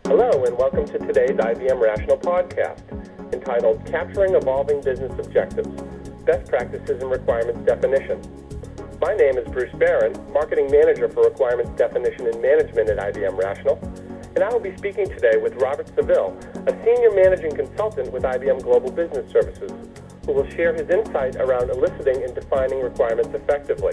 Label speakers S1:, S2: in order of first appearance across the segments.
S1: Hello, and welcome to today's IBM Rational podcast, entitled Capturing Evolving Business Objectives, Best Practices and Requirements Definition. My name is Bruce Barron, Marketing Manager for Requirements Definition and Management at IBM Rational, and I will be speaking today with Robert Seville, a Senior Managing Consultant with IBM Global Business Services, who will share his insight around eliciting and defining requirements effectively.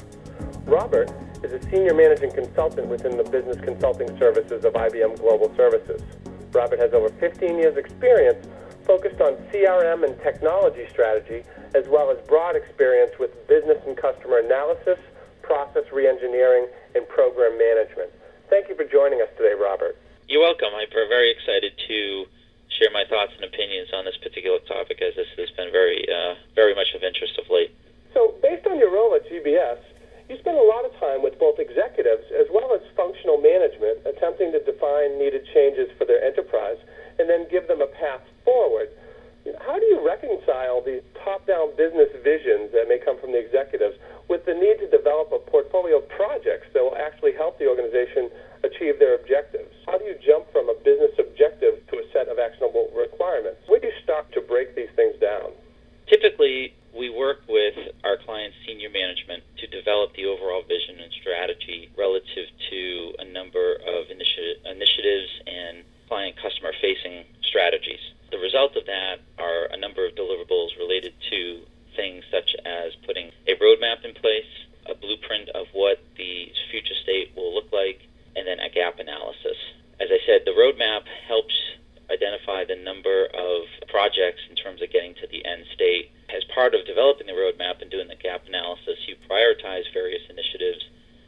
S1: Robert is a Senior Managing Consultant within the Business Consulting Services of IBM Global Services. Robert has over 15 years' experience focused on CRM and technology strategy, as well as broad experience with business and customer analysis, process reengineering, and program management. Thank you for joining us today, Robert.
S2: You're welcome. I'm very excited to share my thoughts and opinions on this particular topic, as this has been very much of interest of late.
S1: So, based on your role at GBS, you spend a lot of time with both executives as well as functional management attempting to define needed changes for their enterprise and then give them a path forward. How do you reconcile these top-down business visions that may come from the executives with the need to develop a portfolio of projects that will actually help the organization achieve their objectives? How do you jump from a business objective to a set of actionable requirements? Where do you start to break these things down?
S2: Typically, we work with our clients' senior management to develop the overall vision and strategy relative to a number of initiatives and client customer-facing strategies. The result of that are a number of deliverables related to things such as putting a roadmap in place, a blueprint of what the future state will look like, and then a gap analysis. As I said, the roadmap helps identify the number of projects in terms of getting to the end state. As part of developing the roadmap and doing the gap analysis, you prioritize various initiatives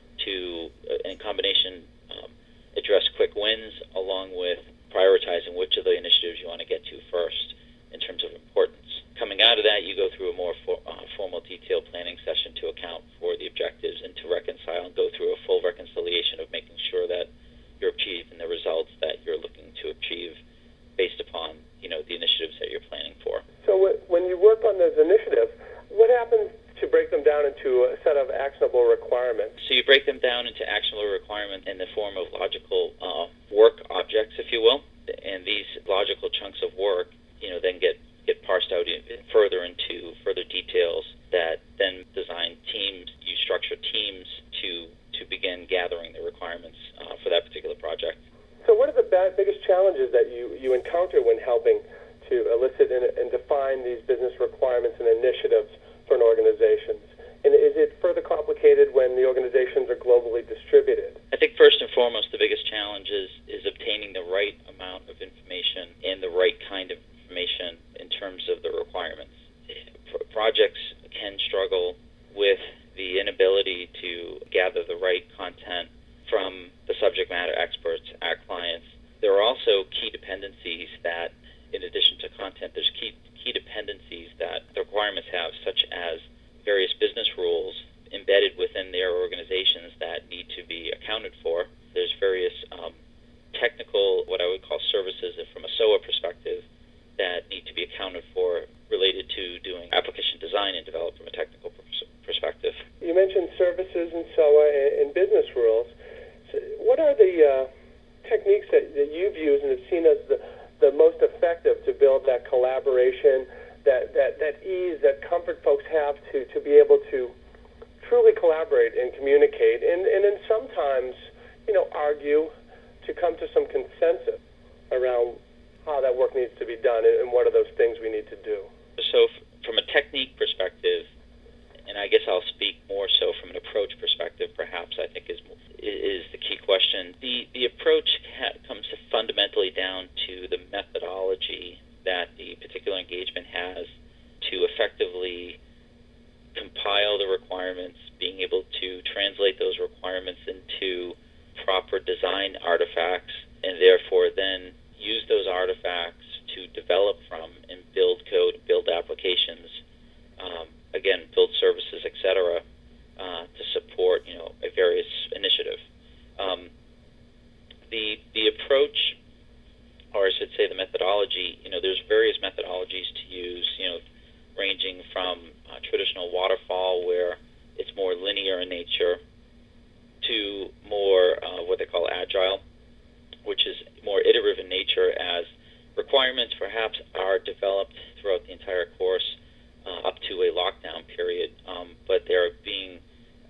S2: to, in combination, address quick wins, along with prioritizing which of the initiatives you want to get to first in terms of importance. Coming out of that, you go through a more formal detailed planning session to account for the objectives and to reconcile and go through a full reconciliation of making sure that you're achieving the results that you're looking to achieve based upon, the initiatives that you're planning for.
S1: So when you work on those initiatives, what happens to break them down into a set of actionable requirements?
S2: So you break them down into actionable requirements in the form of logical work objects, if you will. And these logical chunks of work, then get parsed out further into further details that then design teams. You structure teams to begin gathering the requirements for that particular project.
S1: So what are the biggest challenges that you encounter when helping to elicit and define these business requirements and initiatives for an organization? And is it further complicated when the organizations are globally distributed?
S2: I think first and foremost, the biggest challenge is obtaining the right amount of information and the right kind of information in terms of the requirements. Projects can struggle with the inability to gather the right content from the subject matter experts, our clients. There are also key dependencies that, in addition to content, there's key dependencies that the requirements have, such as various business rules embedded within their organizations that need to be accounted for. There's various technical, what I would call services from a SOA perspective, that need to be accounted for related to doing application design and development from a technical perspective.
S1: You mentioned services and SOA and business rules. So what are the techniques that you've used and have seen as the most effective to build that collaboration, that ease, that comfort folks have to be able to truly collaborate and communicate and then sometimes, argue to come to some consensus around how that work needs to be done and what are those things we need to do?
S2: So from a technique perspective, and I guess I'll speak more so from an approach perspective, perhaps I think is the key question. The approach comes fundamentally down to the methodology that the particular engagement has to effectively compile the requirements, being able to translate those requirements into proper design artifacts, and therefore then use those artifacts to develop from and build code, build applications, again, build services, etc., to support, a various initiative. The approach, or I should say the methodology, there's various methodologies to use, ranging from traditional waterfall, where it's more linear in nature, to more what they call agile, which is more iterative requirements perhaps are developed throughout the entire course up to a lockdown period, but they're being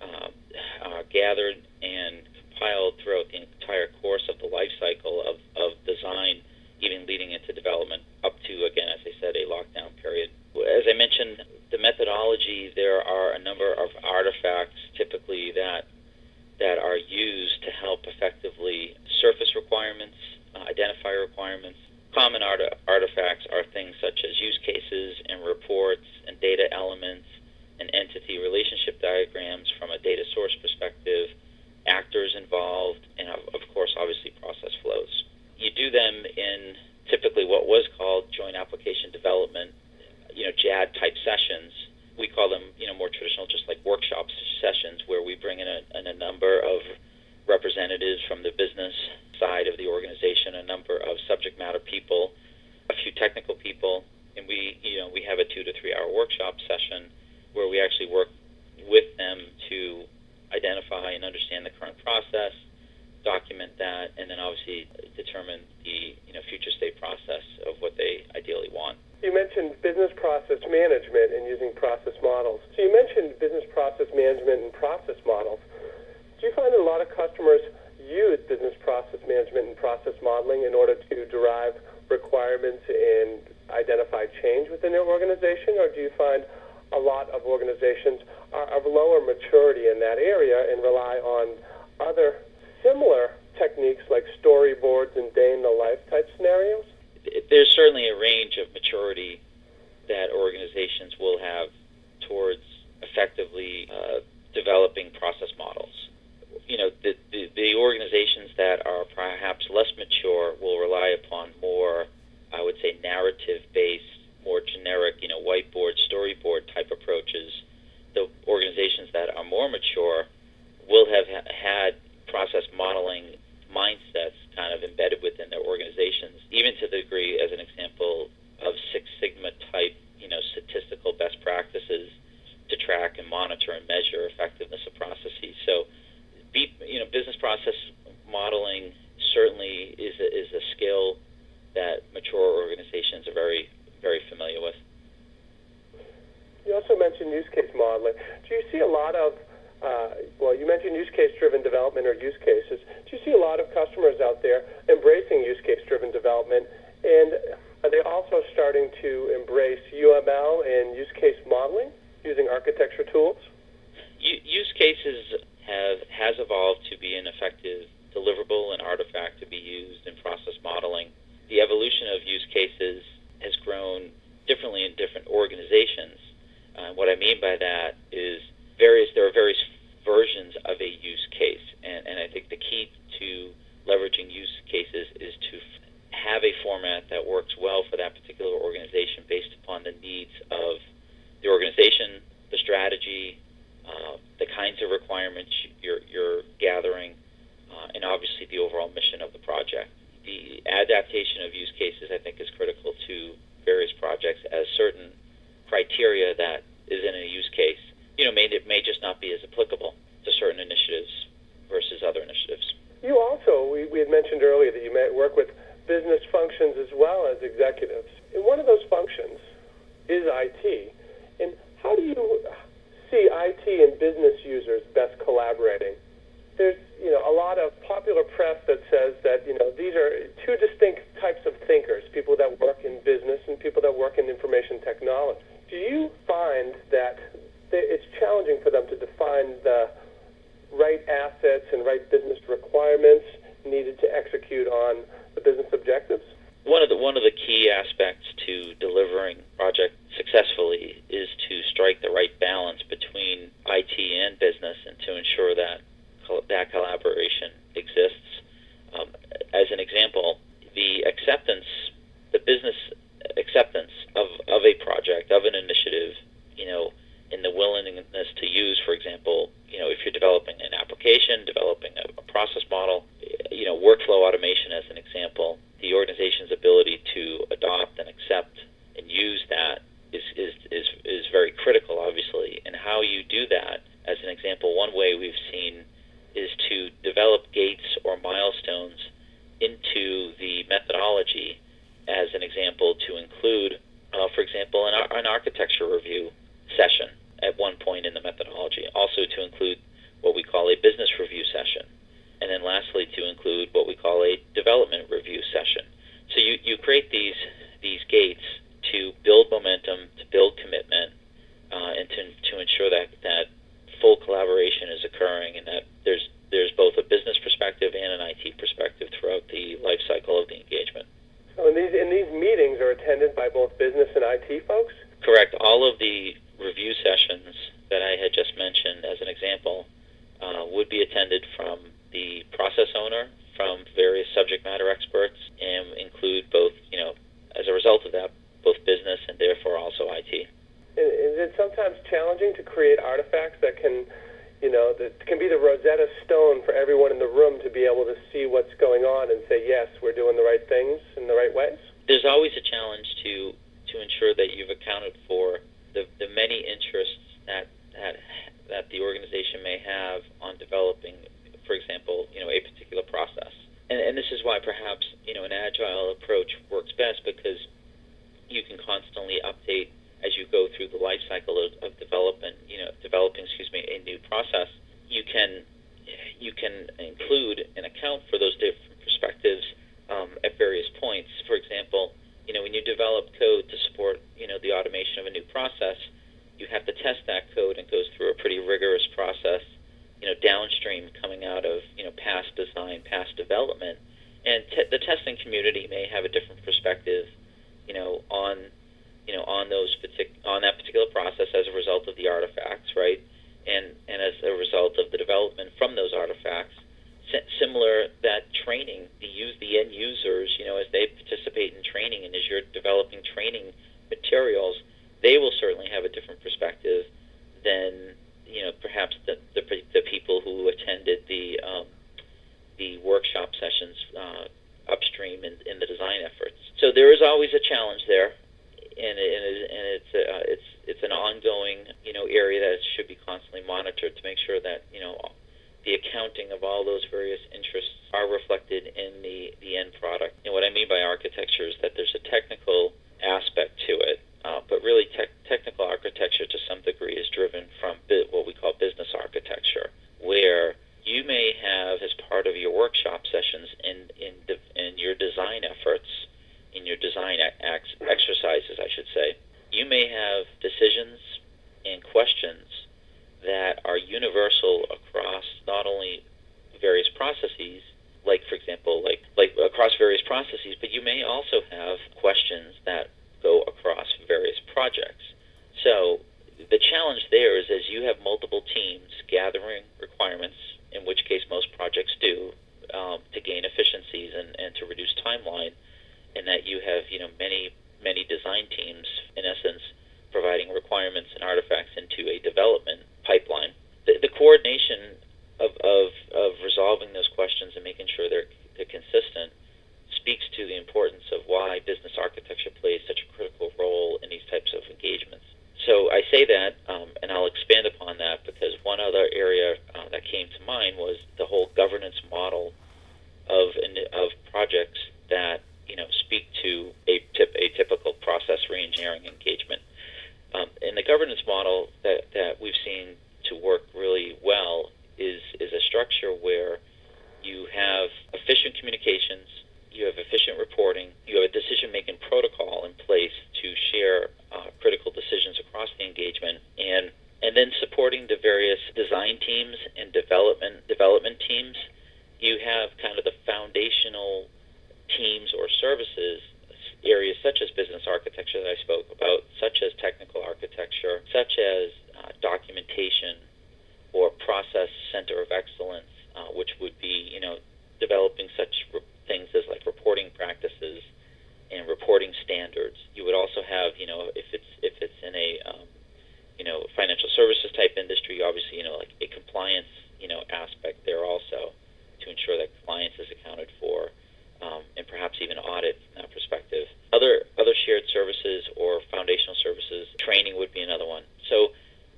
S2: gathered and compiled throughout the entire course of the life cycle of design, even leading into development up to, again, as I said, a lockdown period. As I mentioned, the methodology, there are a number of artifacts typically that are used to help effectively surface requirements, identify requirements. Common artifacts are things such as use cases and reports and data elements and entity relationship diagrams from a data source perspective, actors involved, and of course, obviously, process flows. You do them in typically what was called joint application development, JAD type sessions. We call them, more traditional, just like workshop sessions, where we bring in a number of representatives from the business side of the organization, a number of subject matter people, a few technical people, and we have a 2 to 3 hour workshop session where we actually work with them to identify and understand the current process, document that, and then obviously determine the future state process of what they ideally want.
S1: You mentioned business process management and using process models. So you mentioned business process management and process models. Do you find that a lot of customers use business process management and process modeling in order to derive requirements and identify change within their organization, or do you find a lot of organizations are of lower maturity in that area and rely on other similar techniques like storyboards and day-in-the-life type scenarios?
S2: There's certainly a range of maturity that organizations will have towards effectively developing process models. The organizations that are perhaps less mature will rely upon more, I would say, narrative-based, more generic, whiteboard, storyboard type approaches. The organizations that are more mature will have had process modeling mindsets kind of embedded within their organizations, even to the degree, as an example, of Six Sigma type, statistical best practices to track and monitor and measure effectiveness of processes. So, business process modeling certainly is a skill that mature organizations are very, very familiar with.
S1: You also mentioned use case modeling. Do you see a lot of you mentioned use case-driven development or use cases. Do you see a lot of customers out there embracing use case-driven development, and are they also starting to embrace UML and use case modeling using architecture tools?
S2: Use cases has evolved to be an effective deliverable and artifact to be used in process modeling. The evolution of use cases has grown differently in different organizations. What I mean by that is there are various versions of a use case, and I think the key to leveraging use cases is to have a format that works well for that particular organization based upon the needs of the organization, the strategy, the kinds of requirements you're gathering, and obviously the overall mission of the project. The adaptation of use cases, I think, is critical to various projects, as certain criteria that is in a use case, may just not be as applicable to certain initiatives versus other initiatives.
S1: You also, we had mentioned earlier that you may work with business functions as well as executives. And one of those functions is IT. And how do you see IT and business users best collaborating? There's, a lot of popular press that says that, these are two distinct types of thinkers, people that work in business and people that work in information technology. Do you find that it's challenging for them to define the right assets and right business requirements needed to execute on the business objectives?
S2: One of the key aspects to delivering project successfully is to strike the right balance between IT and business, and to ensure that collaboration exists. As an example, the business acceptance of a project, of an initiative, in the willingness to use, for example, if you're developing an application, developing a process model, workflow automation as an example, the organization's ability to adopt and accept and use that is very critical, obviously. And how you do that, as an example, one way we've seen is to develop gates or milestones into the methodology as an example, to include, for example, an architecture review session at one point in the methodology. Also to include what we call a business review session. And then lastly, to include what we call a development review session. So you create these gates to build momentum, to build commitment, and to ensure that full collaboration is occurring, and that there's both a business perspective and an IT perspective throughout the life cycle of the engagement.
S1: So these meetings are attended by both business and IT folks?
S2: Correct. All of the review sessions that I had just mentioned as an example would be attended from the process owner, from various subject matter experts, and include both, as a result of that, both business and therefore also IT.
S1: Is it sometimes challenging to create artifacts that can be the Rosetta Stone for everyone in the room to be able to see what's going on and say, yes, we're doing the right things in the right ways?
S2: There's always a challenge to ensure that you've accounted for the many interests that the organization may have on developing, for example, a particular process. And this is why perhaps, an agile approach works best, because you can constantly update as you go through the life cycle of developing a new process. You can include and account for those different perspectives at various points. For example, when you develop code to support, the automation of a new process, you have to test that code, and it goes through a pretty rigorous process, downstream coming out of, past design, past development. And the testing community may have a different perspective, on that particular process as a result of the artifacts, right? And as a result of the development from those artifacts. Similar, that training, the end users, as they participate in training and as you're developing training materials, they will certainly have a different perspective than, perhaps the people who attended the workshop sessions upstream in the design efforts. So there is always a challenge there, and it's an ongoing area that should be constantly monitored to make sure that the accounting of all those various interests are reflected in the end product. And what I mean by architecture is that there's a technical aspect to it, but really technical architecture to some degree is driven from what we call business architecture, where you may have, as part of your workshop sessions in your design efforts, in your design exercises, I should say, you may have decisions and questions that are universal across not only various processes, like, for example, like across various processes, but you may also have questions that go across various projects. So the challenge there is, as you have multiple teams gathering requirements, in which case most projects do, to gain efficiencies and to reduce timeline, and that you have many design teams, in essence, providing requirements and artifacts into a development pipeline. The coordination of resolving those questions and making sure they're consistent speaks to the importance of why business architecture plays such a critical role in these types of engagements. So I say that, and I'll expand upon that, because one other area that came to mind was the whole governance model of projects that speak to a typical process reengineering engagement. And the governance model that we've seen to work really well is a structure where you have efficient communications, you have efficient reporting, you have a decision-making protocol in place to share critical decisions across the engagement, and then supporting the various design teams and development teams. You have kind of the foundational teams or services, areas such as business architecture that I spoke about, such as technical architecture, such as documentation or process center of excellence, which would be, developing such things as like reporting practices and reporting standards. You would also have, if it's in a, financial services type industry, obviously, like a compliance, aspect there also to ensure that compliance is accounted for, and perhaps even audit from that perspective. Other shared services or foundational services, training would be another one. So,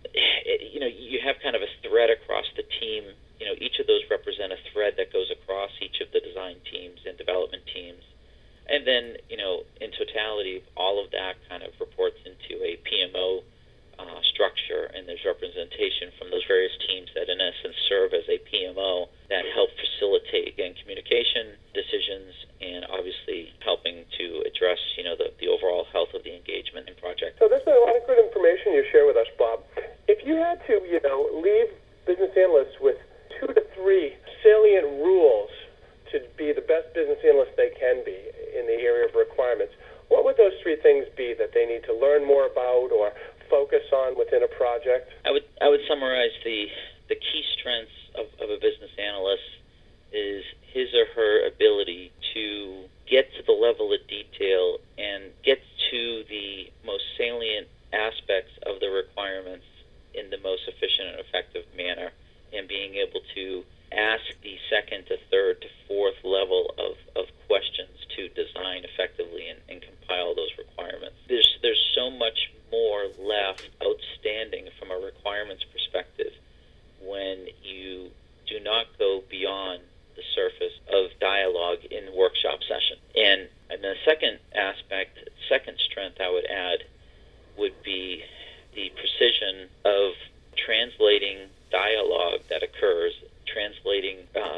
S2: you have kind of a thread across the team. Each of those represent a thread that goes across each of the design teams and development teams, And then, in totality, all of that kind of reports into a PMO structure, and there's representation from those various teams that, in essence, serve as a PMO that help facilitate, again, communication, decisions, and obviously helping to address, the overall health of the engagement and project.
S1: So there's been a lot of good information you share with us, Bob. If you had to, leave business analysts with 2 to 3 salient rules to be the best business analysts they can be in the area of requirements, what would those 3 things be that they need to learn more about or focus on within a project?
S2: I would summarize the key strengths of a business analyst is his or her ability to get to the level of detail and get to the most salient aspects of the requirements in the most efficient and effective manner, and being able to ask the second to third to fourth level of questions to design effectively and compile those requirements. There's so much more left outstanding from a requirements perspective when you do not go beyond the surface of dialogue in workshop session. And the second aspect, second strength I would add would be the precision of translating dialogue that occurs, translating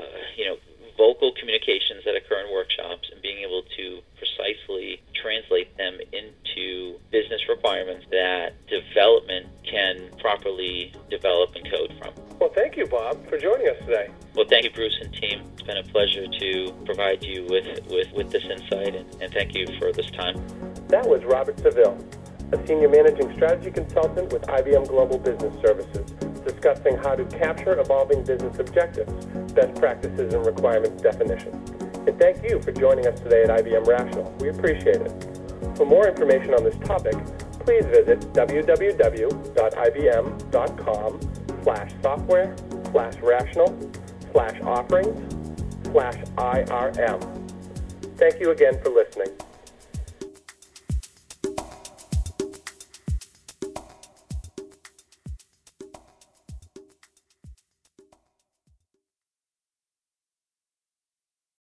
S2: vocal communications that occur in workshops, and being able to precisely translate them into business requirements that development can properly develop and code from.
S1: Well, thank you, Bob, for joining us today.
S2: Well, thank you, Bruce and team. It's been a pleasure to provide you with this insight, and thank you for this time.
S1: That was Robert Seville, a Senior Managing Strategy Consultant with IBM Global Business Services, discussing how to capture evolving business objectives, best practices, and requirements definitions. And thank you for joining us today at IBM Rational. We appreciate it. For more information on this topic, please visit www.ibm.com/software/rational/offerings/IRM. Thank you again for listening.